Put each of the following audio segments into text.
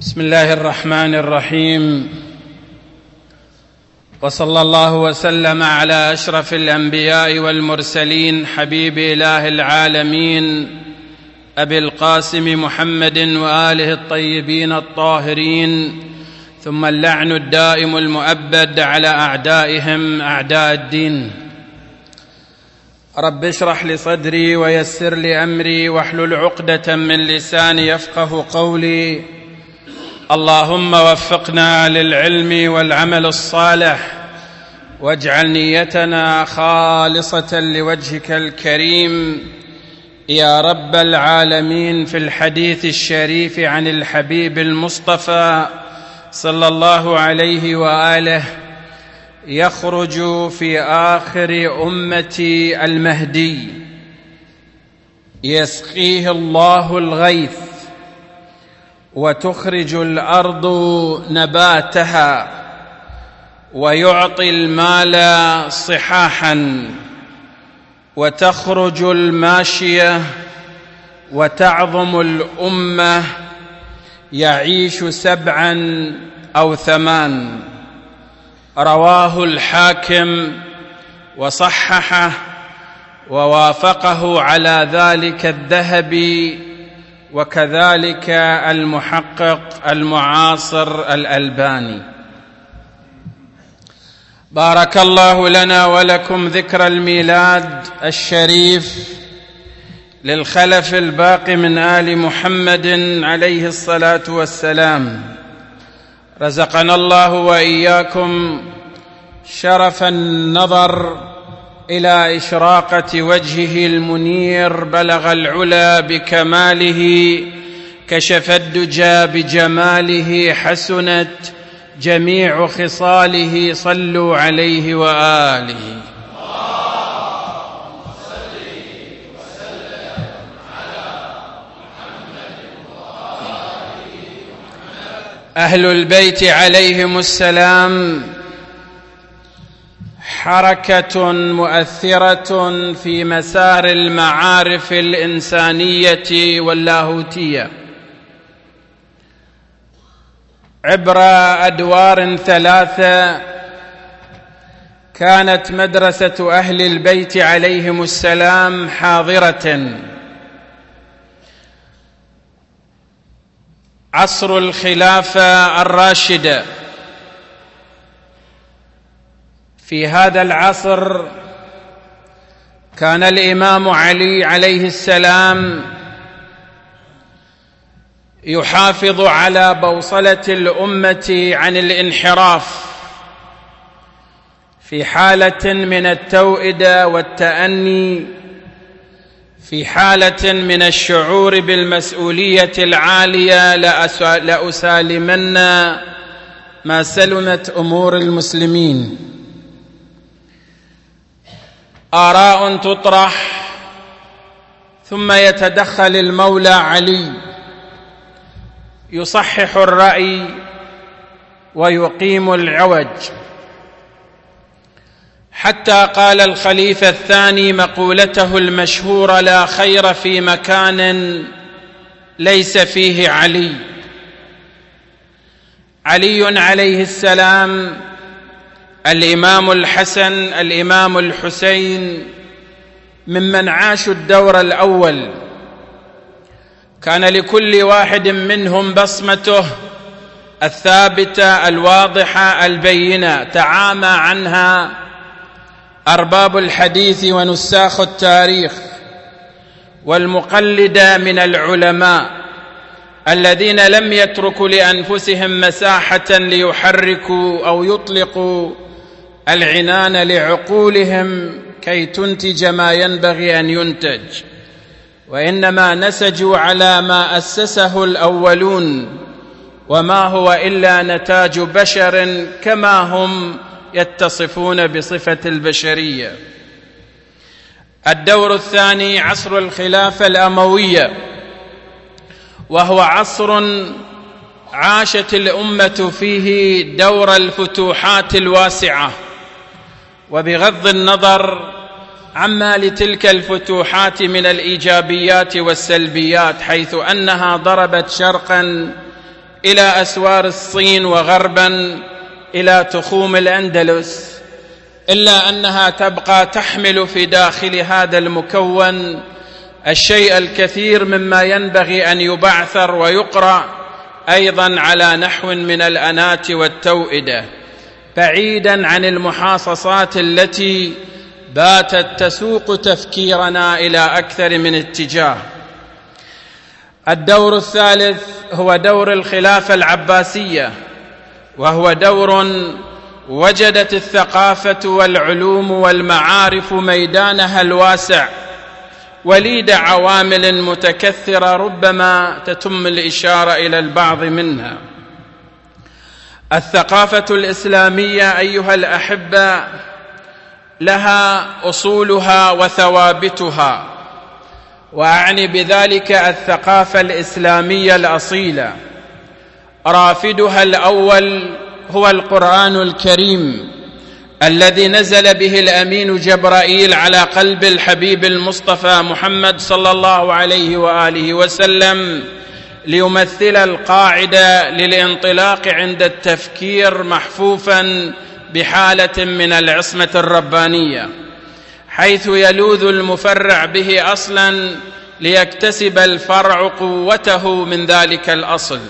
بسم الله الرحمن الرحيم، وصلى الله وسلم على أشرف الأنبياء والمرسلين حبيب إله العالمين أبي القاسم محمد وآله الطيبين الطاهرين، ثم اللعن الدائم المؤبد على أعدائهم أعداء الدين. رب اشرح لي صدري ويسر لي أمري واحلل عقدة من لساني يفقه قولي. اللهم وفقنا للعلم والعمل الصالح، واجعل نيتنا خالصة لوجهك الكريم يا رب العالمين. في الحديث الشريف عن الحبيب المصطفى صلى الله عليه وآله: يخرج في آخر أمتي المهدي يسقيه الله الغيث وتخرج الأرض نباتها ويعطي المال صحاحا، وتخرج الماشية وتعظم الأمة، يعيش 7 أو 8. رواه الحاكم وصححه، ووافقه على ذلك الذهبي، وكذلك المحقق المعاصر الألباني. بارك الله لنا ولكم ذكر الميلاد الشريف للخلف الباقي من آل محمد عليه الصلاة والسلام. رزقنا الله وإياكم شرف النظر إلى إشراقة وجهه المنير، بلغ العلا بكماله، كشف الدجى بجماله، حسنت جميع خصاله. صلوا عليه وآله. اللهم صل وسلم على محمد وآله محمد. أهل البيت عليهم السلام حركة مؤثرة في مسار المعارف الإنسانية واللاهوتية عبر أدوار 3. كانت مدرسة أهل البيت عليهم السلام حاضرة. عصر الخلافة الراشدة. في هذا العصر كان الإمام علي عليه السلام يحافظ على بوصلة الأمة عن الانحراف، في حالة من التوئدة والتأني، في حالة من الشعور بالمسؤولية العالية. لأسالمن ما سلمت أمور المسلمين. آراء تطرح، ثم يتدخل المولى علي يصحح الرأي ويقيم العوج، حتى قال الخليفة الثاني مقولته المشهورة: لا خير في مكان ليس فيه علي. علي عليه السلام، الإمام الحسن، الإمام الحسين، ممن عاشوا الدور الأول. كان لكل واحد منهم بصمته الثابتة الواضحة البينة، تعامى عنها أرباب الحديث ونساخ التاريخ والمقلدة من العلماء، الذين لم يتركوا لأنفسهم مساحة ليحركوا أو يطلقوا العنان لعقولهم كي تنتج ما ينبغي أن ينتج، وإنما نسجوا على ما أسسه الأولون، وما هو إلا نتاج بشر كما هم يتصفون بصفة البشرية. الدور الثاني عصر الخلافة الأموية، وهو عصر عاشت الأمة فيه دور الفتوحات الواسعة، وبغض النظر عما لتلك الفتوحات من الإيجابيات والسلبيات، حيث أنها ضربت شرقا إلى أسوار الصين وغربا إلى تخوم الأندلس، إلا أنها تبقى تحمل في داخل هذا المكون الشيء الكثير مما ينبغي أن يبعثر ويقرأ أيضا على نحو من الأنات والتوئدة، بعيدا عن المحاصصات التي باتت تسوق تفكيرنا إلى أكثر من اتجاه. الدور الثالث هو دور الخلافة العباسية، وهو دور وجدت الثقافة والعلوم والمعارف ميدانها الواسع وليد عوامل متكثرة ربما تتم الإشارة إلى البعض منها. الثقافة الإسلامية أيها الأحبة لها أصولها وثوابتها، وأعني بذلك الثقافة الإسلامية الأصيلة. رافدها الأول هو القرآن الكريم الذي نزل به الأمين جبرائيل على قلب الحبيب المصطفى محمد صلى الله عليه وآله وسلم ليمثل القاعدة للانطلاق عند التفكير محفوفا بحالة من العصمة الربانية، حيث يلوذ المفرع به أصلا ليكتسب الفرع قوته من ذلك الأصل.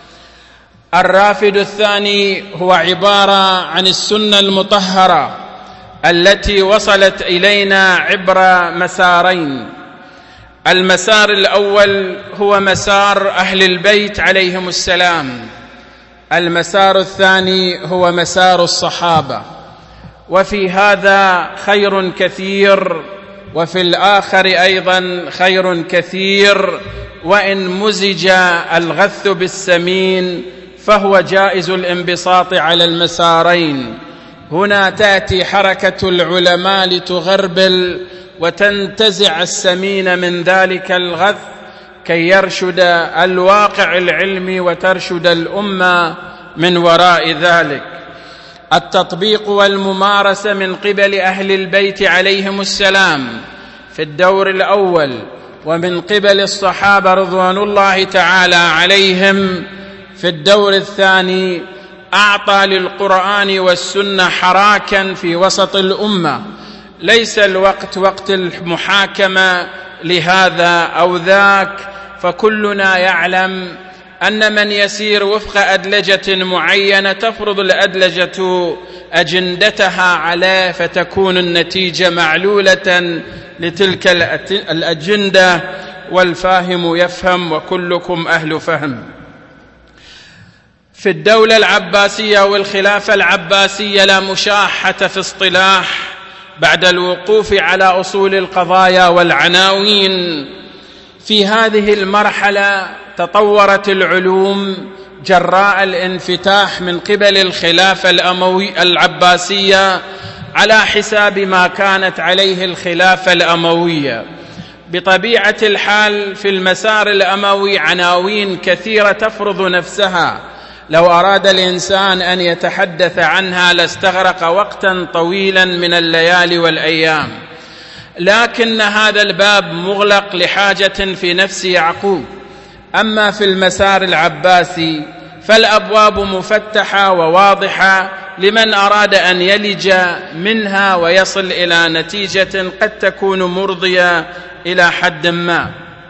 الرافد الثاني هو عبارة عن السنة المطهرة التي وصلت إلينا عبر مسارين. المسار الأول هو مسار أهل البيت عليهم السلام، المسار الثاني هو مسار الصحابة، وفي هذا خير كثير وفي الآخر أيضا خير كثير، وإن مزج الغث بالسمين فهو جائز الانبساط على المسارين. هنا تأتي حركة العلماء لتغربل وتنتزع السمين من ذلك الغث كي يرشد الواقع العلمي وترشد الأمة من وراء ذلك. التطبيق والممارسة من قبل أهل البيت عليهم السلام في الدور الأول، ومن قبل الصحابة رضوان الله تعالى عليهم في الدور الثاني، أعطى للقرآن والسنة حراكا في وسط الأمة. ليس الوقت وقت المحاكمة لهذا أو ذاك، فكلنا يعلم أن من يسير وفق أدلجة معينة تفرض الأدلجة أجندتها عليه، فتكون النتيجة معلولة لتلك الأجندة، والفاهم يفهم وكلكم أهل فهم. في الدولة العباسية والخلافة العباسية لا مشاحة في اصطلاح بعد الوقوف على أصول القضايا والعناوين. في هذه المرحلة تطورت العلوم جراء الانفتاح من قبل الخلافة العباسية على حساب ما كانت عليه الخلافة الأموية. بطبيعة الحال في المسار الأموي عناوين كثيرة تفرض نفسها، لو أراد الإنسان أن يتحدث عنها لاستغرق وقتا طويلا من الليالي والأيام، لكن هذا الباب مغلق لحاجة في نفس يعقوب. أما في المسار العباسي فالأبواب مفتحة وواضحة لمن أراد أن يلج منها ويصل إلى نتيجة قد تكون مرضية إلى حد ما.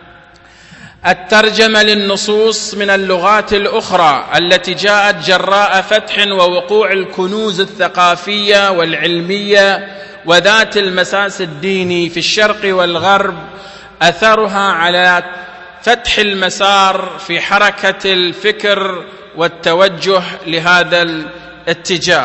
الترجمة للنصوص من اللغات الأخرى التي جاءت جراء فتح ووقوع الكنوز الثقافية والعلمية وذات المساس الديني في الشرق والغرب، أثرها على فتح المسار في حركة الفكر والتوجه لهذا الاتجاه.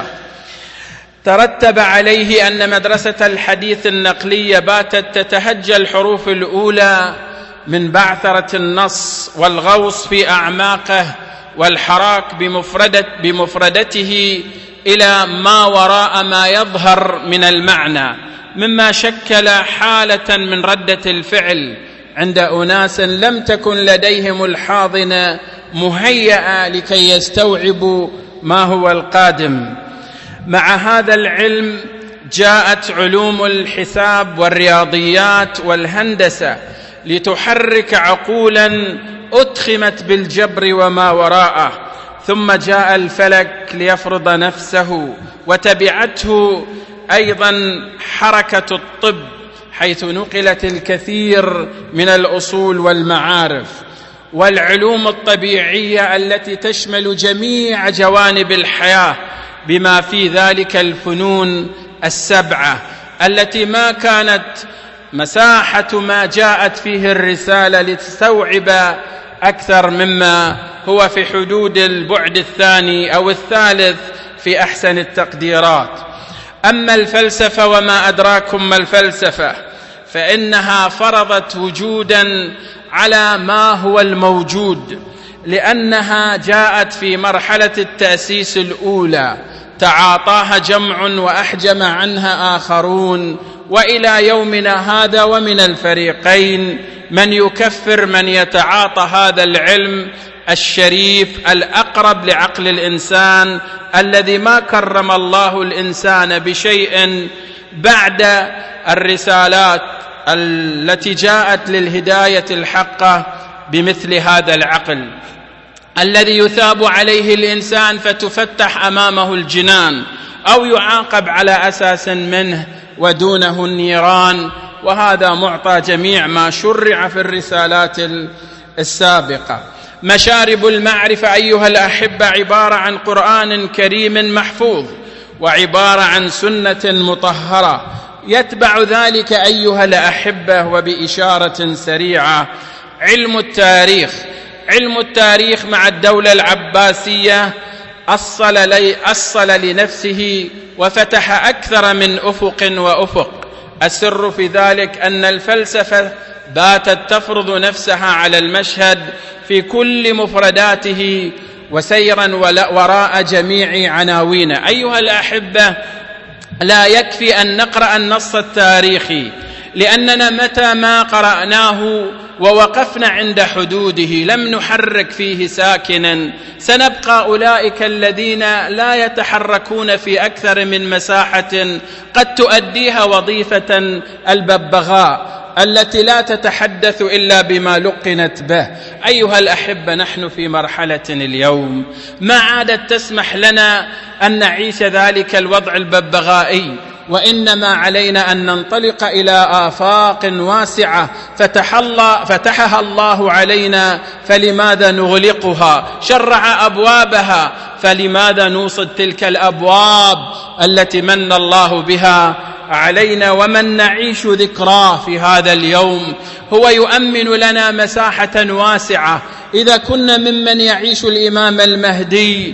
ترتب عليه أن مدرسة الحديث النقلية باتت تتهجى الحروف الأولى من بعثرة النص والغوص في أعماقه والحراك بمفردته إلى ما وراء ما يظهر من المعنى، مما شكل حالة من ردة الفعل عند أناس لم تكن لديهم الحاضنة مهيئة لكي يستوعبوا ما هو القادم. مع هذا العلم جاءت علوم الحساب والرياضيات والهندسة لتحرك عقولا أتخمت بالجبر وما وراءه، ثم جاء الفلك ليفرض نفسه، وتبعته أيضا حركة الطب، حيث نقلت الكثير من الأصول والمعارف والعلوم الطبيعية التي تشمل جميع جوانب الحياة، بما في ذلك الفنون السبعة التي ما كانت مساحة ما جاءت فيه الرسالة لتستوعب أكثر مما هو في حدود البعد الثاني أو الثالث في أحسن التقديرات. أما الفلسفة وما أدراكم ما الفلسفة، فإنها فرضت وجودا على ما هو الموجود، لأنها جاءت في مرحلة التأسيس الأولى، تعاطاها جمع وأحجم عنها آخرون، وإلى يومنا هذا ومن الفريقين من يكفر من يتعاطى هذا العلم الشريف الأقرب لعقل الإنسان، الذي ما كرم الله الإنسان بشيء بعد الرسالات التي جاءت للهداية الحقة بمثل هذا العقل الذي يثاب عليه الإنسان فتفتح أمامه الجنان، أو يعاقب على أساس منه ودونه النيران. وهذا معطى جميع ما شرع في الرسالات السابقة. مشارب المعرفة أيها الأحبة عبارة عن قرآن كريم محفوظ، وعبارة عن سنة مطهرة. يتبع ذلك أيها الأحبة وبإشارة سريعة علم التاريخ. علم التاريخ مع الدولة العباسية أصل لنفسه وفتح أكثر من أفق وأفق. السر في ذلك أن الفلسفة باتت تفرض نفسها على المشهد في كل مفرداته وسيرا وراء جميع عناوينه. أيها الأحبة، لا يكفي أن نقرأ النص التاريخي، لأننا متى ما قرأناه ووقفنا عند حدوده لم نحرك فيه ساكنا، سنبقى أولئك الذين لا يتحركون في أكثر من مساحة قد تؤديها وظيفة الببغاء التي لا تتحدث إلا بما لقنت به. أيها الأحبة، نحن في مرحلة اليوم ما عادت تسمح لنا أن نعيش ذلك الوضع الببغائي، وإنما علينا أن ننطلق إلى آفاق واسعة فتحها الله علينا، فلماذا نغلقها؟ شرع أبوابها، فلماذا نوصد تلك الأبواب التي من الله بها علينا ومن نعيش ذكراه في هذا اليوم؟ هو يؤمن لنا مساحة واسعة. إذا كنا ممن يعيش الإمام المهدي،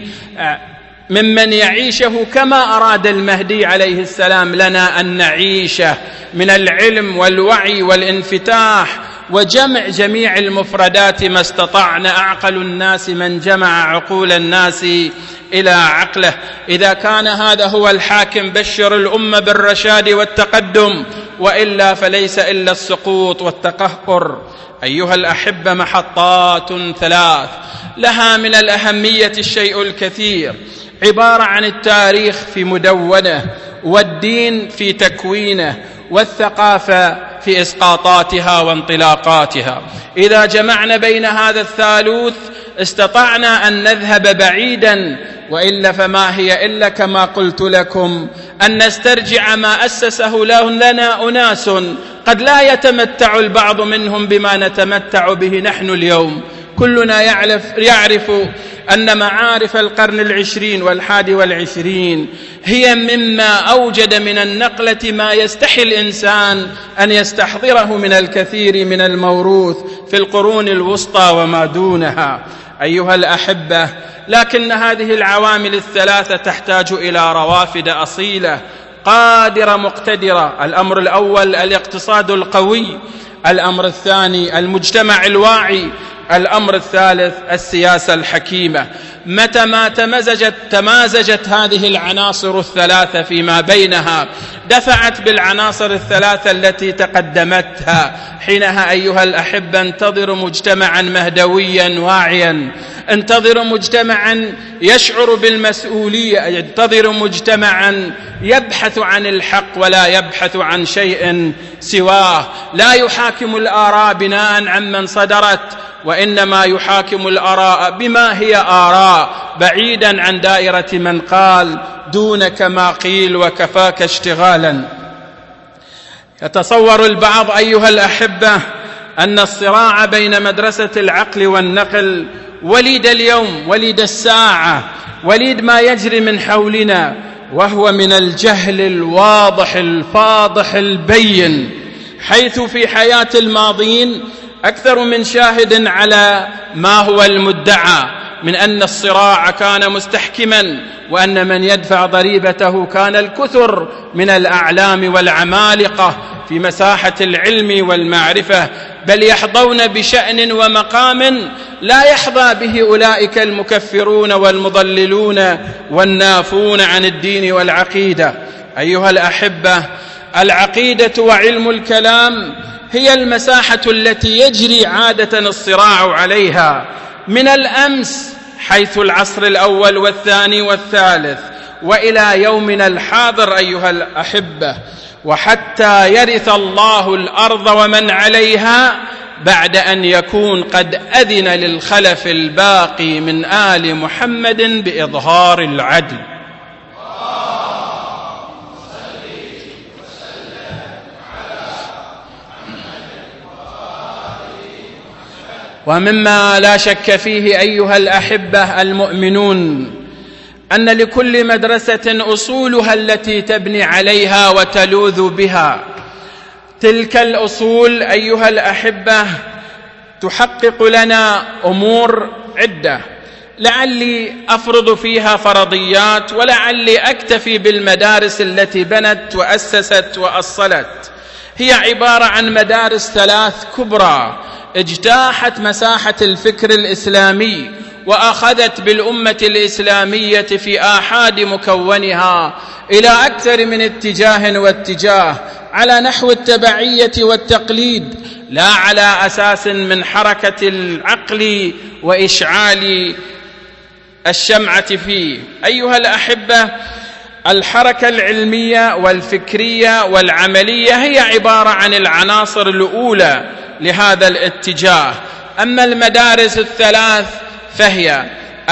ممن يعيشه كما أراد المهدي عليه السلام لنا أن نعيشه من العلم والوعي والانفتاح وجمع جميع المفردات ما استطعنا. أعقل الناس من جمع عقول الناس إلى عقله. إذا كان هذا هو الحاكم بشر الأمة بالرشاد والتقدم، وإلا فليس إلا السقوط والتقهقر. أيها الأحبة، محطات ثلاث لها من الأهمية الشيء الكثير، عبارة عن التاريخ في مدونه، والدين في تكوينه، والثقافة في إسقاطاتها وانطلاقاتها. إذا جمعنا بين هذا الثالوث استطعنا أن نذهب بعيدا، وإلا فما هي إلا كما قلت لكم أن نسترجع ما أسسه لنا أناس قد لا يتمتع البعض منهم بما نتمتع به نحن اليوم. كلنا يعرف أن معارف القرن العشرين والحادي والعشرين هي مما أوجد من النقلة ما يستحي الإنسان أن يستحضره من الكثير من الموروث في القرون الوسطى وما دونها. أيها الأحبة، لكن هذه العوامل الثلاثة تحتاج إلى روافد أصيلة قادرة مقتدرة. الأمر الأول الاقتصاد القوي، الأمر الثاني المجتمع الواعي، الأمر الثالث السياسة الحكيمة. متى ما تمازجت هذه العناصر الثلاثة فيما بينها دفعت بالعناصر الثلاثة التي تقدمتها. حينها أيها الأحبة انتظروا مجتمعا مهدويا واعيا، انتظروا مجتمعا يشعر بالمسؤولية، انتظروا مجتمعا يبحث عن الحق ولا يبحث عن شيء سواه، لا يحاكم الآراء بناء عن من صدرت وإنما يحاكم الآراء بما هي آراء، بعيدا عن دائرة من قال دونك ما قيل وكفاك اشتغالا. يتصور البعض أيها الأحبة أن الصراع بين مدرسة العقل والنقل وليد اليوم، وليد الساعة، وليد ما يجري من حولنا، وهو من الجهل الواضح الفاضح البين، حيث في حياة الماضين أكثر من شاهد على ما هو المدعى من أن الصراع كان مستحكما، وأن من يدفع ضريبته كان الكثر من الأعلام والعمالقة في مساحة العلم والمعرفة، بل يحظون بشأن ومقام لا يحظى به أولئك المكفرون والمضللون والنافون عن الدين والعقيدة. أيها الأحبة، العقيدة وعلم الكلام هي المساحة التي يجري عادة الصراع عليها من الأمس، حيث العصر الأول والثاني والثالث، وإلى يومنا الحاضر أيها الأحبة، وحتى يرث الله الأرض ومن عليها، بعد أن يكون قد أذن للخلف الباقي من آل محمد بإظهار العدل. ومما لا شك فيه أيها الأحبة المؤمنون أن لكل مدرسة أصولها التي تبني عليها وتلوذ بها. تلك الأصول أيها الأحبة تحقق لنا أمور عدة، لعلي أفرض فيها فرضيات، ولعلي أكتفي بالمدارس التي بنت وأسست وأصلت. هي عبارة عن مدارس ثلاث كبرى اجتاحت مساحة الفكر الإسلامي، وأخذت بالأمة الإسلامية في آحاد مكونها إلى أكثر من اتجاه واتجاه، على نحو التبعية والتقليد، لا على أساس من حركة العقل وإشعال الشمعة فيه. أيها الأحبة، الحركة العلمية والفكرية والعملية هي عبارة عن العناصر الأولى لهذا الاتجاه. أما المدارس الثلاث فهي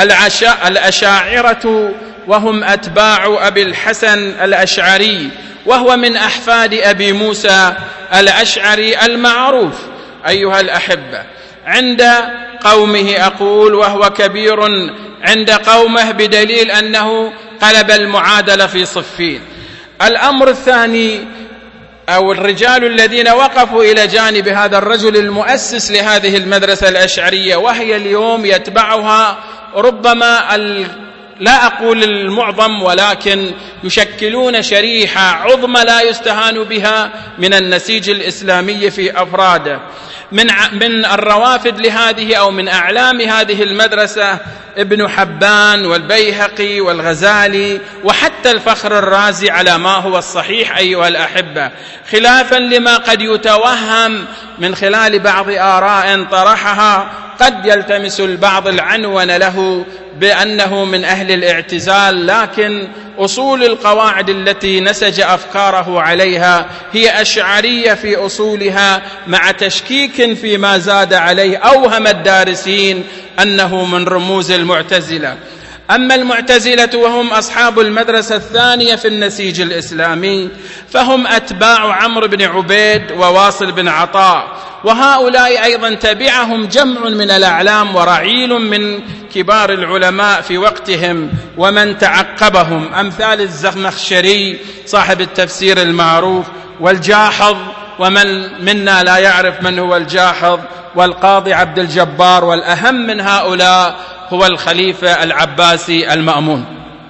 الأشاعرة، وهم أتباع أبي الحسن الأشعري، وهو من أحفاد أبي موسى الأشعري المعروف أيها الأحبة عند قومه، أقول وهو كبير عند قومه بدليل أنه قلب المعادلة في صفين. الأمر الثاني، أو الرجال الذين وقفوا إلى جانب هذا الرجل المؤسس لهذه المدرسة الأشعرية، وهي اليوم يتبعها ربما لا أقول المعظم، ولكن يشكلون شريحة عظمى لا يستهان بها من النسيج الإسلامي في أفراده. من الروافد لهذه أو من أعلام هذه المدرسة ابن حبان والبيهقي والغزالي، وحتى الفخر الرازي على ما هو الصحيح أيها الأحبة، خلافا لما قد يتوهم من خلال بعض آراء طرحها. قد يلتمس البعض العنون له بأنه من أهل الاعتزال، لكن أصول القواعد التي نسج أفكاره عليها هي أشعرية في أصولها، مع تشكيك فيما زاد عليه أوهم الدارسين أنه من رموز المعتزلة. أما المعتزلة وهم أصحاب المدرسة الثانية في النسيج الإسلامي، فهم أتباع عمرو بن عبيد وواصل بن عطاء، وهؤلاء أيضا تبعهم جمع من الأعلام ورعيل من كبار العلماء في وقتهم ومن تعقبهم، أمثال الزمخشري صاحب التفسير المعروف، والجاحظ، ومن منا لا يعرف من هو الجاحظ، والقاضي عبد الجبار، والأهم من هؤلاء هو الخليفة العباسي المأمون.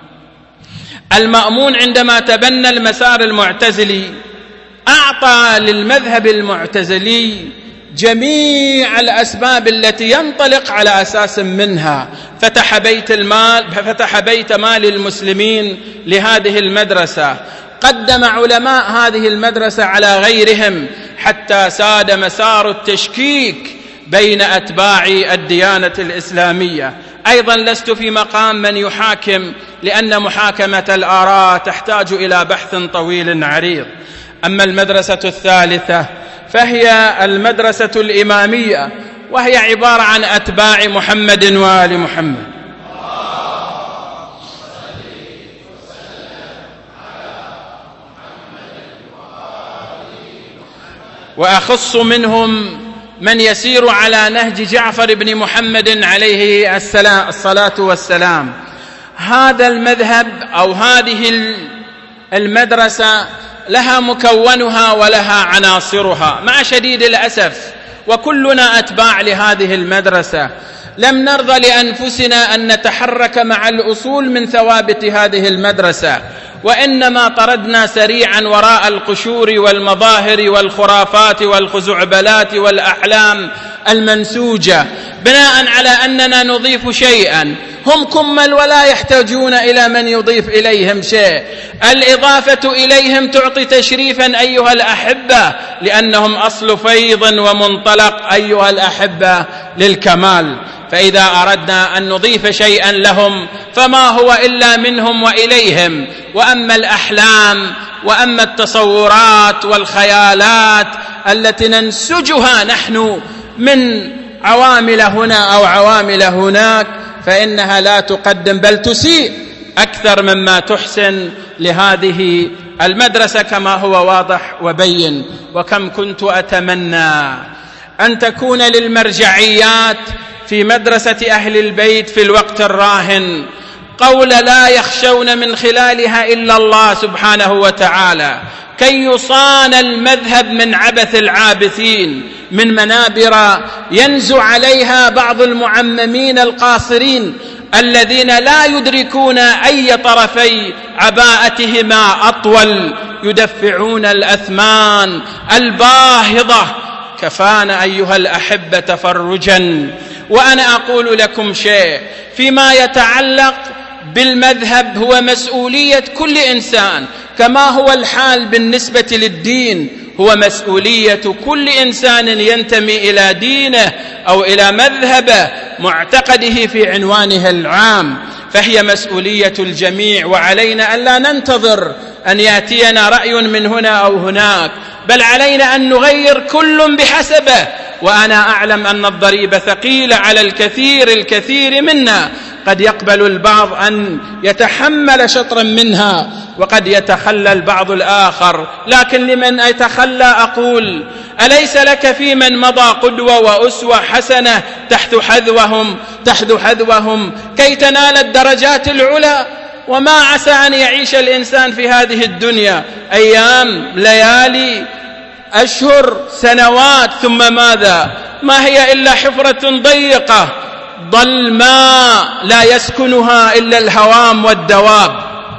المأمون عندما تبنى المسار المعتزلي أعطى للمذهب المعتزلي جميع الأسباب التي ينطلق على أساس منها، فتح بيت مال المسلمين لهذه المدرسة، قدم علماء هذه المدرسة على غيرهم، حتى ساد مسار التشكيك بين أتباع الديانة الإسلامية. أيضا لست في مقام من يحاكم، لأن محاكمة الآراء تحتاج إلى بحث طويل عريض. أما المدرسة الثالثة فهي المدرسة الإمامية، وهي عبارة عن أتباع محمد وآل محمد. وأخص منهم من يسير على نهج جعفر بن محمد عليه الصلاة والسلام. هذا المذهب أو هذه المدرسة لها مكونها ولها عناصرها، مع شديد الأسف وكلنا أتباع لهذه المدرسة لم نرضى لأنفسنا أن نتحرك مع الأصول من ثوابت هذه المدرسة، وإنما طردنا سريعا وراء القشور والمظاهر والخرافات والخزعبلات والأحلام المنسوجة، بناء على أننا نضيف شيئا هم كمل ولا يحتاجون إلى من يضيف إليهم شيء. الإضافة إليهم تعطي تشريفا أيها الأحبة، لأنهم أصل فيض ومنطلق أيها الأحبة للكمال. فإذا أردنا أن نضيف شيئا لهم فما هو إلا منهم وإليهم. وأما الأحلام وأما التصورات والخيالات التي ننسجها نحن من عوامل هنا أو عوامل هناك فإنها لا تقدم بل تسيء أكثر مما تحسن لهذه المدرسة، كما هو واضح وبين. وكم كنت أتمنى أن تكون للمرجعيات في مدرسة أهل البيت في الوقت الراهن قول لا يخشون من خلالها إلا الله سبحانه وتعالى، كي يصان المذهب من عبث العابثين، من منابر ينزو عليها بعض المعممين القاصرين الذين لا يدركون أي طرفي عباءتهما أطول، يدفعون الأثمان الباهظة. كفانا أيها الأحبة تفرجا. وأنا أقول لكم شيء فيما يتعلق بالمذهب هو مسؤولية كل إنسان، كما هو الحال بالنسبة للدين، هو مسؤولية كل إنسان ينتمي إلى دينه أو إلى مذهبه معتقده في عنوانه العام، فهي مسؤولية الجميع. وعلينا أن لا ننتظر أن يأتينا رأي من هنا أو هناك، بل علينا أن نغير كل بحسبه. وأنا أعلم أن الضريبة ثقيلة على الكثير منا، قد يقبل البعض أن يتحمل شطرا منها وقد يتخلى البعض الآخر، لكن لمن يتخلى أقول أليس لك في من مضى قدوة وأسوة حسنة تحذو حذوهم كي تنال الدرجات العلى؟ وما عسى أن يعيش الإنسان في هذه الدنيا أيام، ليالي، أشهر، سنوات، ثم ماذا؟ ما هي إلا حفرة ضيقة ظلماء لا يسكنها إلا الهوام والدواب.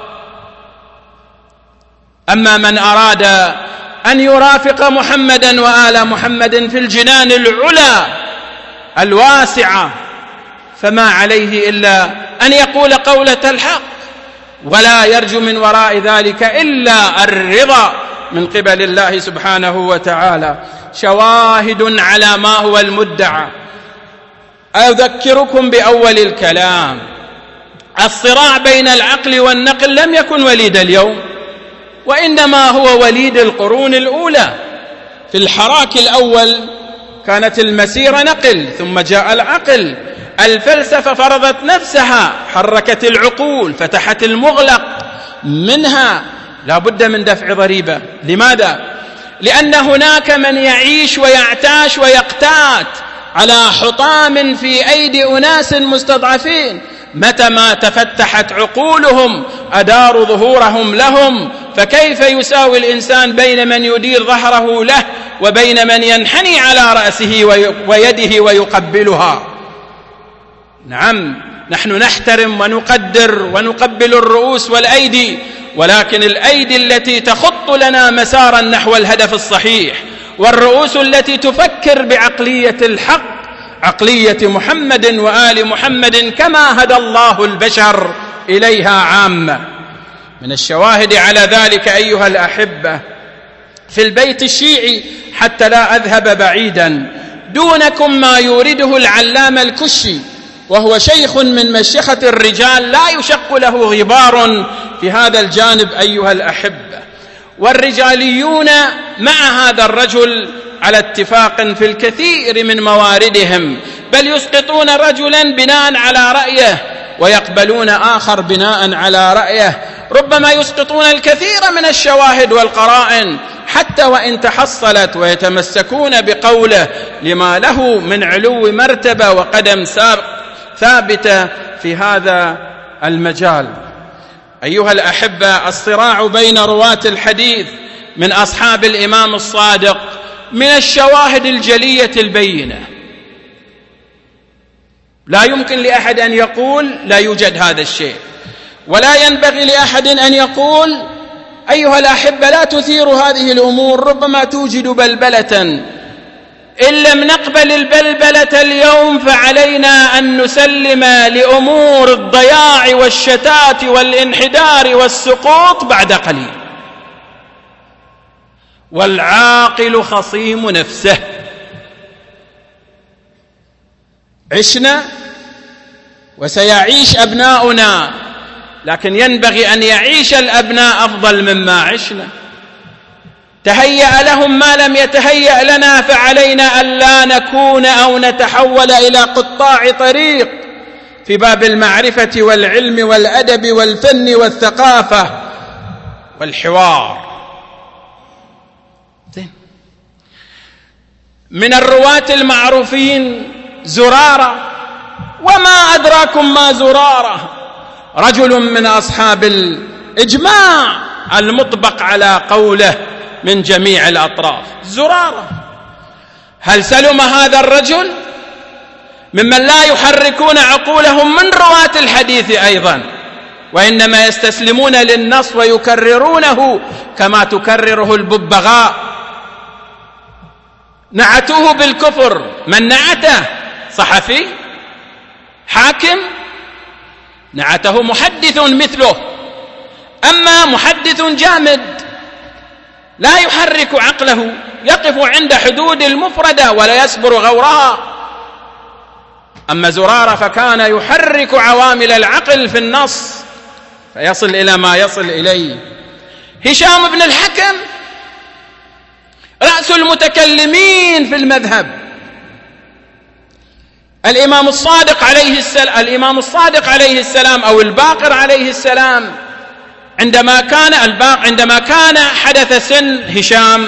أما من أراد أن يرافق محمدا وآل محمد في الجنان العلا الواسعة فما عليه إلا أن يقول قولة الحق، ولا يرجو من وراء ذلك إلا الرضا من قبل الله سبحانه وتعالى. شواهد على ما هو المدعى. أذكركم بأول الكلام: الصراع بين العقل والنقل لم يكن وليد اليوم، وإنما هو وليد القرون الأولى. في الحراك الأول كانت المسيرة نقل، ثم جاء العقل. الفلسفة فرضت نفسها، حركت العقول، فتحت المغلق منها. لا بد من دفع ضريبة. لماذا؟ لأن هناك من يعيش ويعتاش ويقتات على حطام في أيدي أناس مستضعفين، متى ما تفتحت عقولهم أداروا ظهورهم لهم. فكيف يساوي الإنسان بين من يدير ظهره له وبين من ينحني على رأسه ويده ويقبلها؟ نعم، نحن نحترم ونقدر ونقبل الرؤوس والأيدي، ولكن الأيدي التي تخط لنا مسارا نحو الهدف الصحيح، والرؤوس التي تفكر بعقلية الحق، عقلية محمد وآل محمد كما هدى الله البشر إليها عامة. من الشواهد على ذلك أيها الأحبة في البيت الشيعي، حتى لا أذهب بعيدا دونكم، ما يورده العلامة الكشي، وهو شيخ من مشيخة الرجال لا يشق له غبار في هذا الجانب أيها الأحبة. والرجاليون مع هذا الرجل على اتفاق في الكثير من مواردهم، بل يسقطون رجلا بناء على رأيه ويقبلون آخر بناء على رأيه، ربما يسقطون الكثير من الشواهد والقرائن حتى وإن تحصلت، ويتمسكون بقوله لما له من علو مرتبة وقدم ثابتة في هذا المجال. أيها الأحبة، الصراع بين رواة الحديث من أصحاب الإمام الصادق من الشواهد الجلية البينة، لا يمكن لأحد أن يقول لا يوجد هذا الشيء، ولا ينبغي لأحد أن يقول أيها الأحبة لا تثيروا هذه الأمور، ربما توجد بلبلة. إن لم نقبل البلبلة اليوم فعلينا أن نسلم لأمور الضياع والشتات والانحدار والسقوط بعد قليل. والعاقل خصيم نفسه. عشنا وسيعيش أبناؤنا، لكن ينبغي أن يعيش الأبناء أفضل مما عشنا. تهيأ لهم ما لم يتهيأ لنا، فعلينا ألا نكون أو نتحول إلى قطاع طريق في باب المعرفة والعلم والأدب والفن والثقافة والحوار. من الرواة المعروفين زرارة، وما أدراكم ما زرارة، رجل من أصحاب الإجماع المطبق على قوله من جميع الأطراف. زرارة، هل سلم هذا الرجل ممن لا يحركون عقولهم من رواة الحديث أيضا، وإنما يستسلمون للنص ويكررونه كما تكرره الببغاء؟ نعتوه بالكفر. من نعته؟ صحفي؟ حاكم؟ نعته محدث مثله. أما محدث جامد لا يحرك عقله، يقف عند حدود المفردة ولا يصبر غورها. أما زرارة فكان يحرك عوامل العقل في النص فيصل إلى ما يصل إليه. هشام بن الحكم رأس المتكلمين في المذهب. الإمام الصادق عليه السلام أو الباقر عليه السلام عندما كان حدث سن هشام،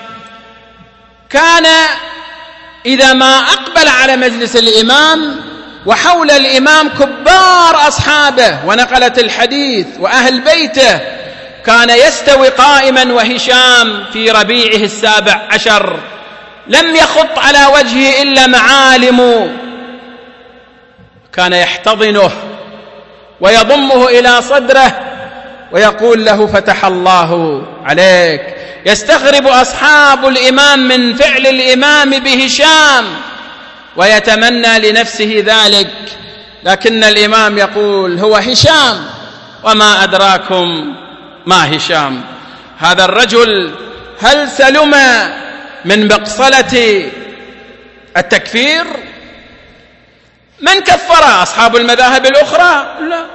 كان إذا ما أقبل على مجلس الإمام وحول الإمام كبار أصحابه ونقلة الحديث وأهل بيته، كان يستوي قائما وهشام في ربيعه 17 لم يخط على وجهه إلا معالم، كان يحتضنه ويضمه إلى صدره ويقول له فتح الله عليك. يستغرب أصحاب الإمام من فعل الإمام بهشام ويتمنى لنفسه ذلك، لكن الإمام يقول هو هشام وما أدراكم ما هشام. هذا الرجل هل سلم من بقصلة التكفير؟ من كفر؟ أصحاب المذاهب الأخرى؟ لا،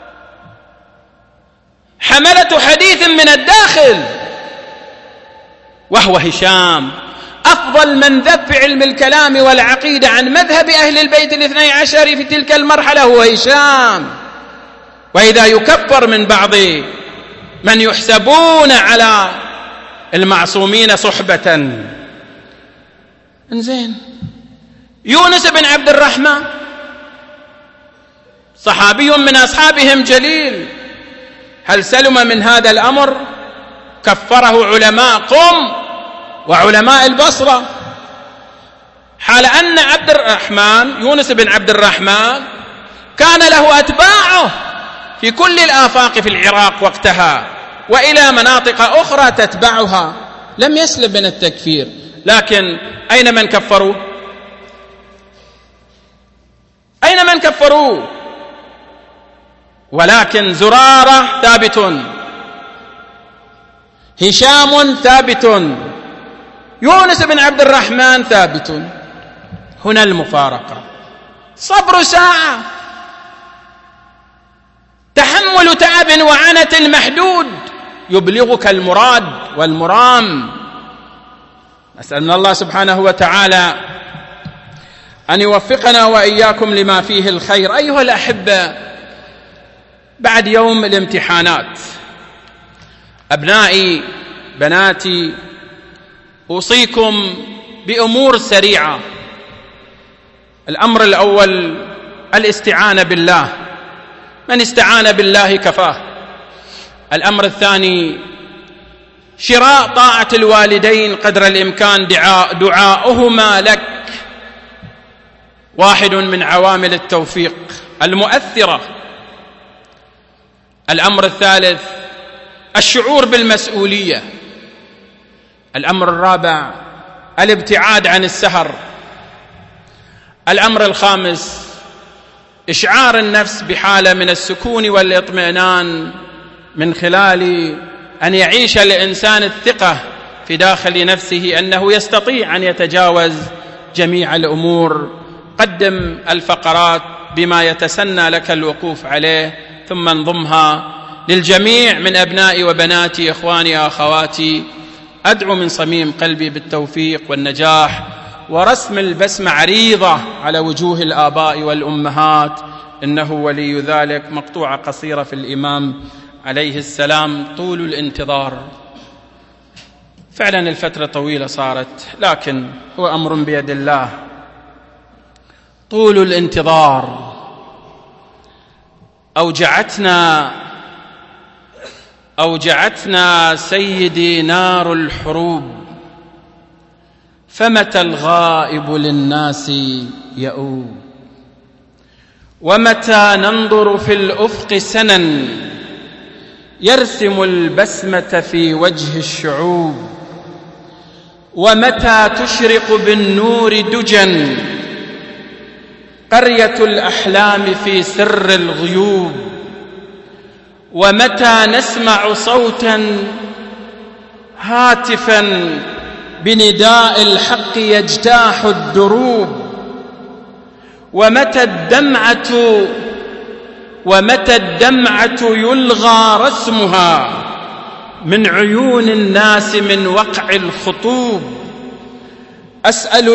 حملة حديث من الداخل، وهو هشام أفضل من ذب في علم الكلام والعقيدة عن مذهب أهل البيت 12 في تلك المرحلة هو هشام. وإذا يكفر من بعض من يحسبون على المعصومين صحبة. انزين، يونس بن عبد الرحمن صحابي من أصحابهم جليل، هل سلم من هذا الأمر؟ كفره علماء قم وعلماء البصرة، حال أن يونس بن عبد الرحمن كان له أتباعه في كل الآفاق في العراق وقتها وإلى مناطق أخرى تتبعها، لم يسلم من التكفير. لكن أين من كفروا؟ أين من كفروا؟ ولكن زرارة ثابت، هشام ثابت، يونس بن عبد الرحمن ثابت. هنا المفارقة. صبر ساعة، تحمل تعب وعنة المحدود يبلغك المراد والمرام. أسأل من الله سبحانه وتعالى أن يوفقنا وإياكم لما فيه الخير. أيها الأحبة، بعد يوم الامتحانات، أبنائي بناتي، أوصيكم بأمور سريعة. الأمر الأول الاستعانة بالله، من استعان بالله كفاه. الأمر الثاني شراء طاعة الوالدين قدر الإمكان، دعاؤهما لك واحد من عوامل التوفيق المؤثرة. الأمر الثالث الشعور بالمسؤولية. الأمر الرابع الابتعاد عن السهر. الأمر الخامس إشعار النفس بحالة من السكون والاطمئنان من خلال أن يعيش الإنسان الثقة في داخل نفسه أنه يستطيع أن يتجاوز جميع الأمور. قدم الفقرات بما يتسنى لك الوقوف عليه، ثم انضمها للجميع من أبنائي وبناتي، إخواني أخواتي. أدعو من صميم قلبي بالتوفيق والنجاح ورسم البسمة عريضة على وجوه الآباء والأمهات، إنه ولي ذلك. مقطوعة قصيرة في الإمام عليه السلام: طول الانتظار. فعلا الفترة طويلة صارت، لكن هو أمر بيد الله. طول الانتظار أوجعتنا سيدي نار الحروب، فمتى الغائب للناس يؤوب، ومتى ننظر في الأفق سنا يرسم البسمة في وجه الشعوب، ومتى تشرق بالنور دجا قرية الأحلام في سر الغيوب، ومتى نسمع صوتا هاتفا بنداء الحق يجتاح الدروب، ومتى الدمعة يلغى رسمها من عيون الناس من وقع الخطوب. أسأل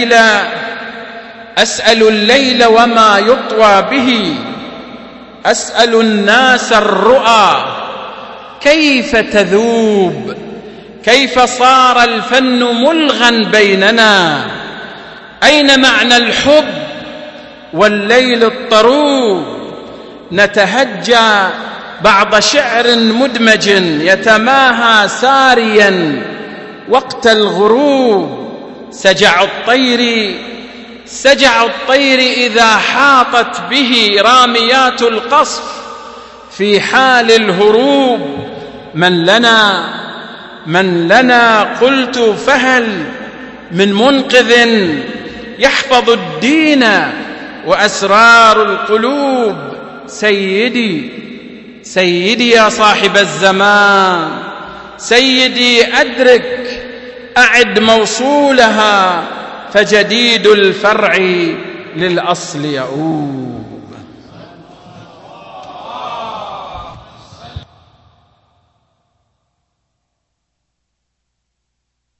الليل وما يطوى به، أسأل الناس الرؤى كيف تذوب، كيف صار الفن ملغا بيننا، أين معنى الحب والليل الطروب. نتهجى بعض شعر مدمج يتماهى ساريا وقت الغروب، سجع الطير إذا حاطت به راميات القصف في حال الهروب. من لنا قلت فهل من منقذ يحفظ الدين وأسرار القلوب. سيدي يا صاحب الزمان، سيدي أدرك أعد موصولها، فجديد الفرع للأصل يؤوب.